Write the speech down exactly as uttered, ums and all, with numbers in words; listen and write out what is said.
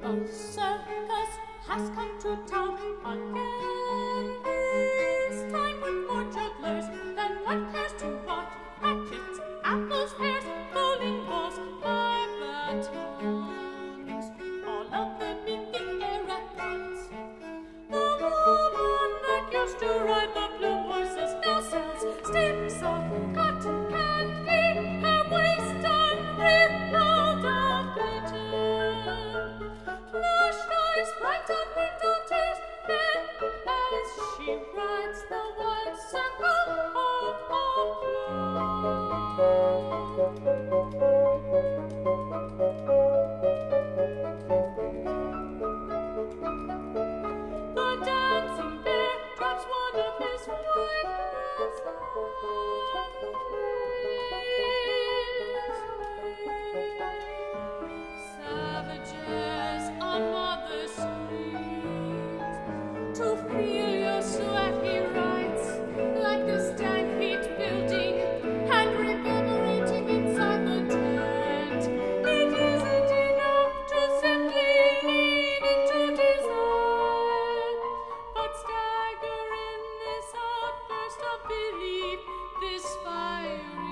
A circus has come to town again this time with more jugglers than one cares to watch. Hatchets, apples, pears, bowling balls, batons, all of them in the air at once. The woman that used to ride the blue horses now sells sticks of cotton candy, her waist unrippled of glitter. Flushed eyes, bright on window tears, then as she rides the wide circle of the dancing bear drops one of his white hairs Savages on mother street, to feel your sweat he writes, like the stank heat building and reverberating inside the tent. It isn't enough to simply lean into desire, but stagger in this outburst of belief, this fiery